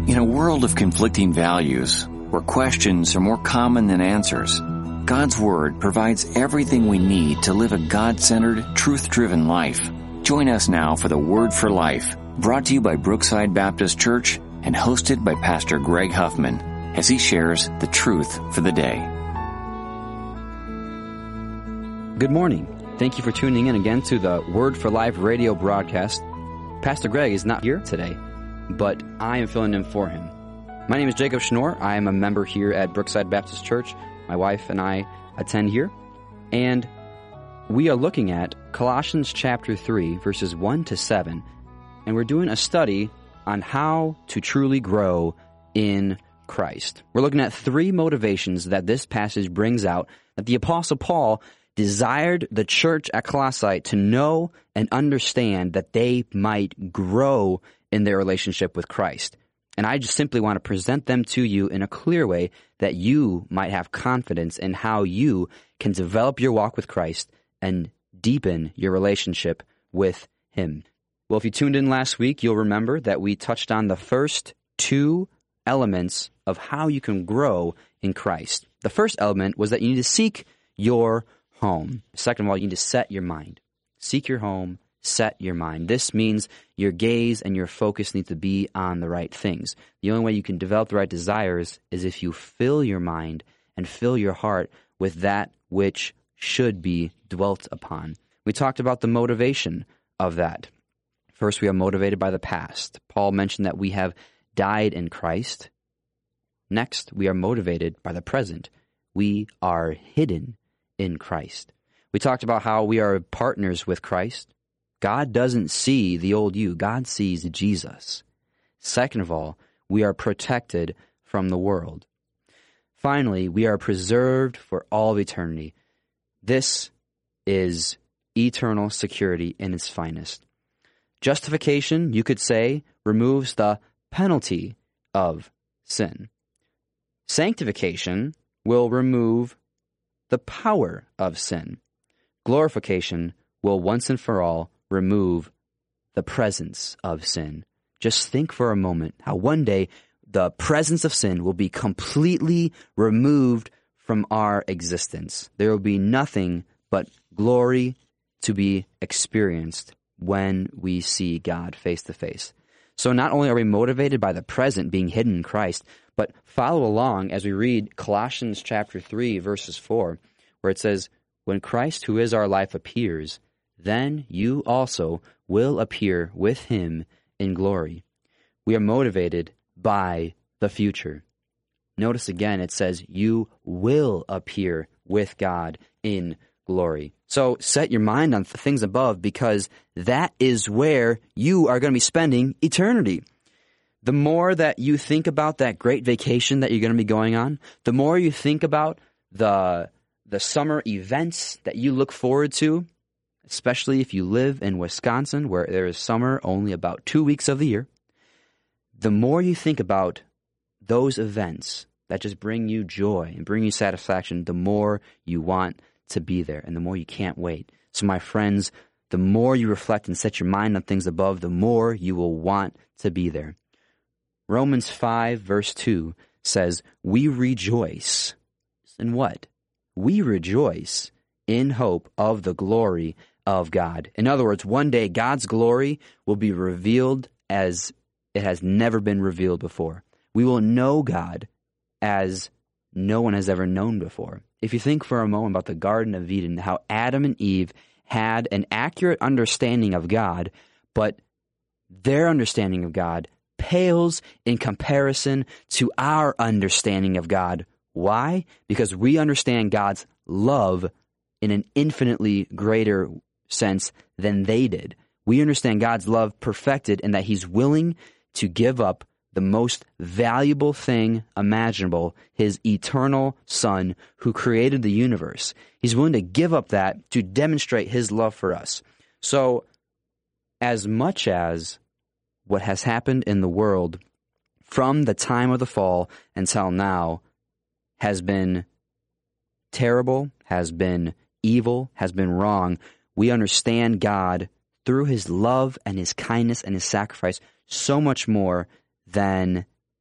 In a world of conflicting values, where questions are more common than answers, God's Word provides everything we need to live a God-centered, truth-driven life. Join us now for the Word for Life, brought to you by Brookside Baptist Church and hosted by Pastor Greg Huffman, as he shares the truth for the day. Good morning. Thank you for tuning in again to the Word for Life radio broadcast. Pastor Greg is not here today, but I am filling in for him. My name is Jacob Schnorr. I am a member here at Brookside Baptist Church. My wife and I attend here, and we are looking at Colossians chapter 3, verses 1 to 7, and we're doing a study on how to truly grow in Christ. We're looking at three motivations that this passage brings out that the Apostle Paul desired the church at Colossae to know and understand that they might grow in their relationship with Christ. And I just simply want to present them to you in a clear way that you might have confidence in how you can develop your walk with Christ and deepen your relationship with Him. Well, if you tuned in last week, you'll remember that we touched on the first two elements of how you can grow in Christ. The first element was that you need to seek your home. Second of all, you need to set your mind. Seek your home, set your mind. This means your gaze and your focus need to be on the right things. The only way you can develop the right desires is if you fill your mind and fill your heart with that which should be dwelt upon. We talked about the motivation of that. First, we are motivated by the past. Paul mentioned that we have died in Christ. Next, we are motivated by the present. We are hidden in Christ. We talked about how we are partners with Christ. God doesn't see the old you. God sees Jesus. Second of all, we are protected from the world. Finally, we are preserved for all of eternity. This is eternal security in its finest. Justification, you could say, removes the penalty of sin. Sanctification will remove the power of sin. Glorification will once and for all remove the presence of sin. Just think for a moment how one day the presence of sin will be completely removed from our existence. There will be nothing but glory to be experienced when we see God face to face. So not only are we motivated by the present being hidden in Christ, but follow along as we read Colossians chapter 3, verses 4, where it says, "When Christ, who is our life, appears, then you also will appear with Him in glory." We are motivated by the future. Notice again, it says, you will appear with God in glory. So set your mind on things above, because that is where you are going to be spending eternity. The more that you think about that great vacation that you're going to be going on, the more you think about the summer events that you look forward to, especially if you live in Wisconsin, where there is summer only about 2 weeks of the year, the more you think about those events that just bring you joy and bring you satisfaction, the more you want to be there and the more you can't wait. So my friends, the more you reflect and set your mind on things above, the more you will want to be there. Romans 5 verse 2 says, we rejoice. In what? We rejoice in hope of the glory of God. In other words, one day God's glory will be revealed as it has never been revealed before. We will know God as no one has ever known before. If you think for a moment about the Garden of Eden, how Adam and Eve had an accurate understanding of God, but their understanding of God pales in comparison to our understanding of God. Why? Because we understand God's love in an infinitely greater sense than they did. We understand God's love perfected in that He's willing to give up the most valuable thing imaginable, His eternal Son who created the universe. He's willing to give up that to demonstrate His love for us. So, as much as what has happened in the world from the time of the fall until now has been terrible, has been evil, has been wrong, we understand God through His love and His kindness and His sacrifice so much more than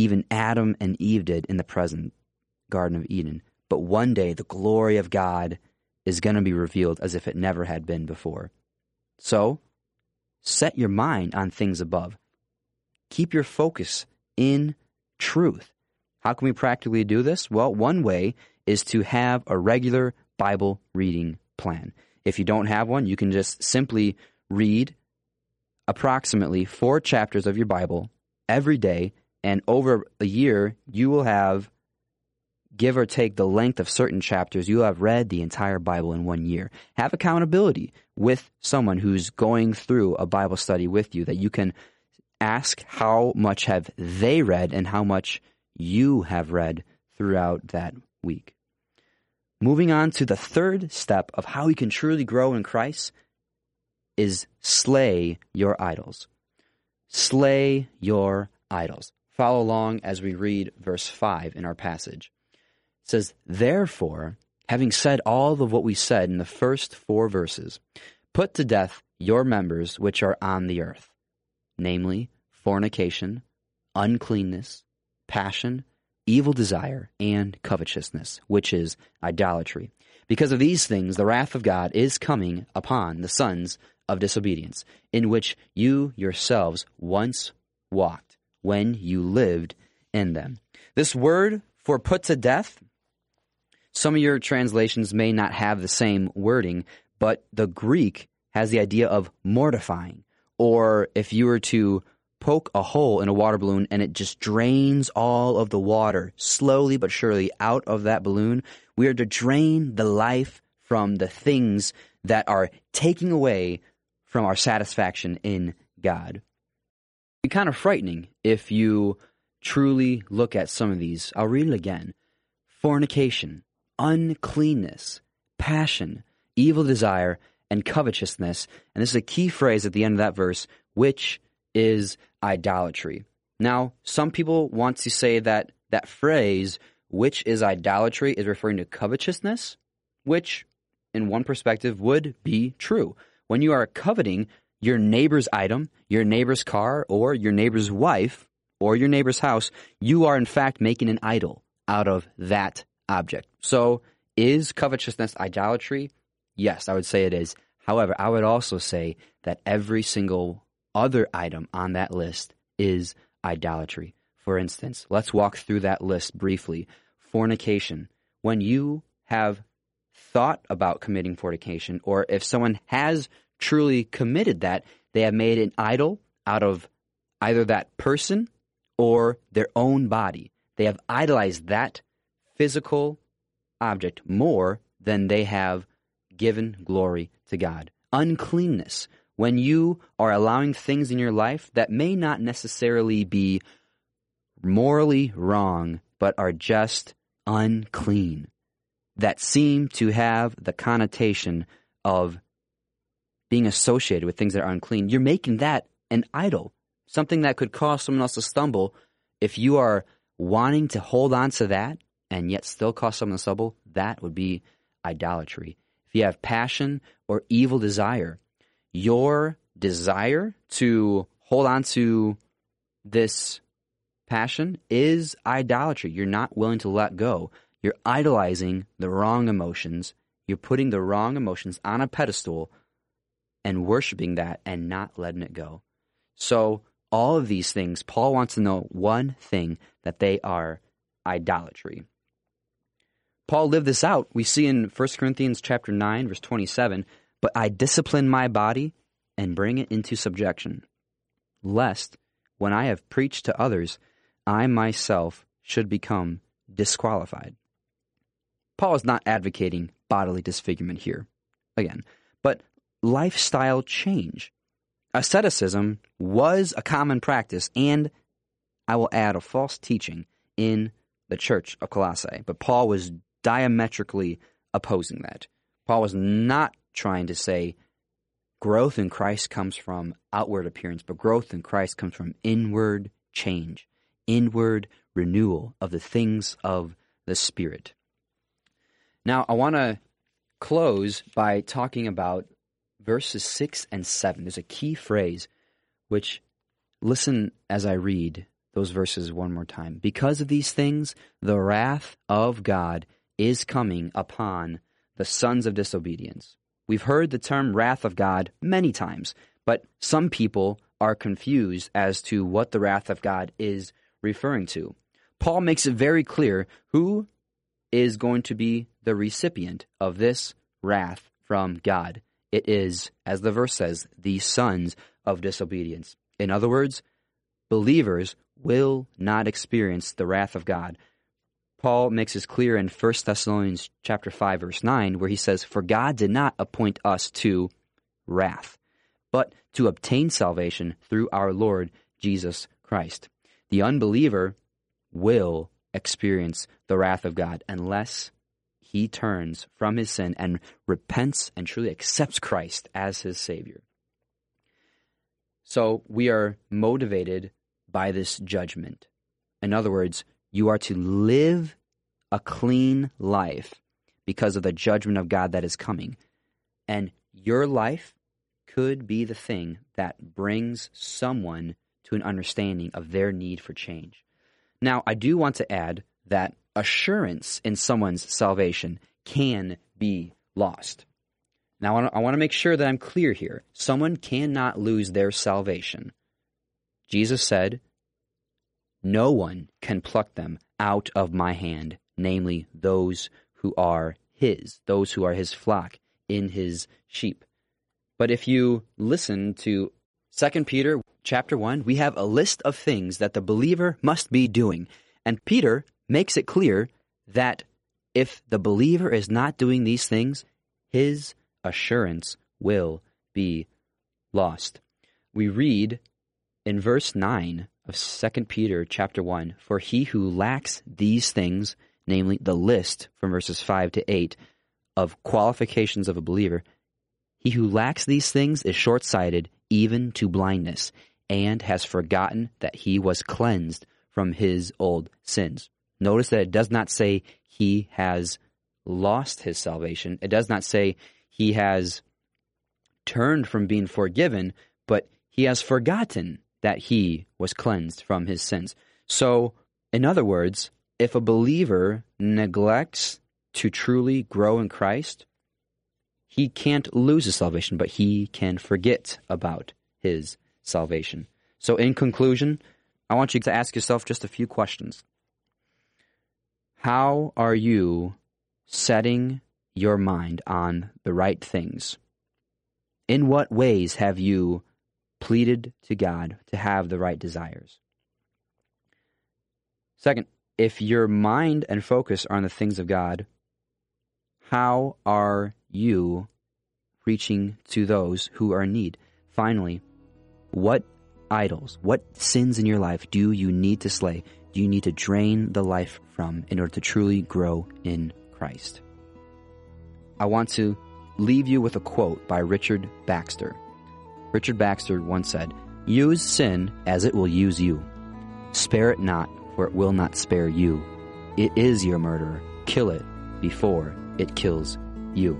even Adam and Eve did in the present Garden of Eden. But one day the glory of God is going to be revealed as if it never had been before. So, set your mind on things above. Keep your focus in truth. How can we practically do this? Well, one way is to have a regular Bible reading plan. If you don't have one, you can just simply read approximately 4 chapters of your Bible every day, and over a year, you will have, give or take the length of certain chapters, you will have read the entire Bible in 1 year. Have accountability with someone who's going through a Bible study with you, that you can ask how much have they read and how much you have read throughout that week. Moving on to the third step of how we can truly grow in Christ is slay your idols. Slay your idols. Follow along as we read verse 5 in our passage. It says, "Therefore, having said all of what we said in the first 4 verses, put to death your members which are on the earth, namely fornication, uncleanness, passion, evil desire, and covetousness, which is idolatry. Because of these things the wrath of God is coming upon the sons of disobedience, in which you yourselves once walked when you lived in them." This word for put to death, some of your translations may not have the same wording, but the Greek has the idea of mortifying, or if you were to poke a hole in a water balloon and it just drains all of the water slowly but surely out of that balloon, we are to drain the life from the things that are taking away from our satisfaction in God. It's kind of frightening if you truly look at some of these. I'll read it again. Fornication, uncleanness, passion, evil desire, and covetousness. And this is a key phrase at the end of that verse, which is idolatry. Now, some people want to say that that phrase, which is idolatry, is referring to covetousness, which, in one perspective, would be true. When you are coveting your neighbor's item, your neighbor's car, or your neighbor's wife, or your neighbor's house, you are in fact making an idol out of that object. So, is covetousness idolatry? Yes, I would say it is. However, I would also say that every single other item on that list is idolatry. For instance, let's walk through that list briefly. Fornication. When you have thought about committing fornication, or if someone has truly committed that, they have made an idol out of either that person or their own body. They have idolized that physical object more than they have given glory to God. Uncleanness. When you are allowing things in your life that may not necessarily be morally wrong, but are just unclean, that seem to have the connotation of being associated with things that are unclean, you're making that an idol, something that could cause someone else to stumble. If you are wanting to hold on to that and yet still cause someone to stumble, that would be idolatry. If you have passion or evil desire, your desire to hold on to this passion is idolatry. You're not willing to let go. You're idolizing the wrong emotions. You're putting the wrong emotions on a pedestal and worshiping that and not letting it go. So all of these things, Paul wants to know one thing, that they are idolatry. Paul lived this out. We see in 1 Corinthians chapter 9, verse 27, "But I discipline my body and bring it into subjection, lest, when I have preached to others, I myself should become disqualified." Paul is not advocating bodily disfigurement here, again, but lifestyle change. Asceticism was a common practice, and I will add a false teaching in the church of Colossae, but Paul was diametrically opposing that. Paul was not trying to say growth in Christ comes from outward appearance, but growth in Christ comes from inward change, inward renewal of the things of the Spirit. Now, I want to close by talking about verses 6 and 7. There's a key phrase which, listen as I read, those verses one more time. Because of these things, the wrath of God is coming upon the sons of disobedience. We've heard the term wrath of God many times, but some people are confused as to what the wrath of God is referring to. Paul makes it very clear who is going to be the recipient of this wrath from God. It is, as the verse says, the sons of disobedience. In other words, believers will not experience the wrath of God. Paul makes this clear in 1 Thessalonians chapter 5, verse 9, where he says, "For God did not appoint us to wrath, but to obtain salvation through our Lord Jesus Christ." The unbeliever will experience the wrath of God unless he turns from his sin and repents and truly accepts Christ as his Savior. So we are motivated by this judgment. In other words, you are to live a clean life because of the judgment of God that is coming. And your life could be the thing that brings someone to an understanding of their need for change. Now, I do want to add that assurance in someone's salvation can be lost. Now, I want to make sure that I'm clear here. Someone cannot lose their salvation. Jesus said, "No one can pluck them out of my hand, namely those who are his flock, in his sheep." But if you listen to 2 Peter chapter 1, we have a list of things that the believer must be doing. And Peter makes it clear that if the believer is not doing these things, his assurance will be lost. We read in verse 9 of 2 Peter chapter 1, "For he who lacks these things," namely the list from verses 5 to 8 of qualifications of a believer, "he who lacks these things is short-sighted even to blindness, and has forgotten that he was cleansed from his old sins." Notice that it does not say he has lost his salvation. It does not say he has turned from being forgiven, but he has forgotten that he was cleansed from his sins. So, in other words, if a believer neglects to truly grow in Christ, he can't lose his salvation, but he can forget about his salvation. So, in conclusion, I want you to ask yourself just a few questions. How are you setting your mind on the right things? In what ways have you pleaded to God to have the right desires? Second, if your mind and focus are on the things of God, how are you reaching to those who are in need? Finally, what idols, what sins in your life do you need to slay? Do you need to drain the life from in order to truly grow in Christ? I want to leave you with a quote by Richard Baxter. Richard Baxter once said, "Use sin as it will use you. Spare it not, for it will not spare you. It is your murderer. Kill it before it kills you."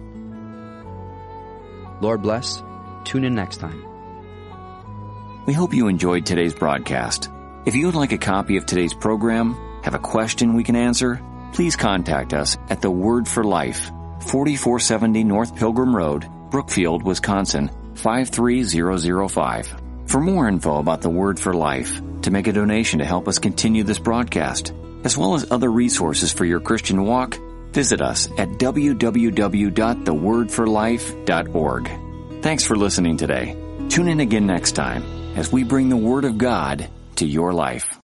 Lord bless. Tune in next time. We hope you enjoyed today's broadcast. If you would like a copy of today's program, have a question we can answer, please contact us at The Word for Life, 4470 North Pilgrim Road, Brookfield, Wisconsin, 53005. For more info about The Word for Life, to make a donation to help us continue this broadcast, as well as other resources for your Christian walk, visit us at www.thewordforlife.org. Thanks for listening today. Tune in again next time as we bring the Word of God to your life.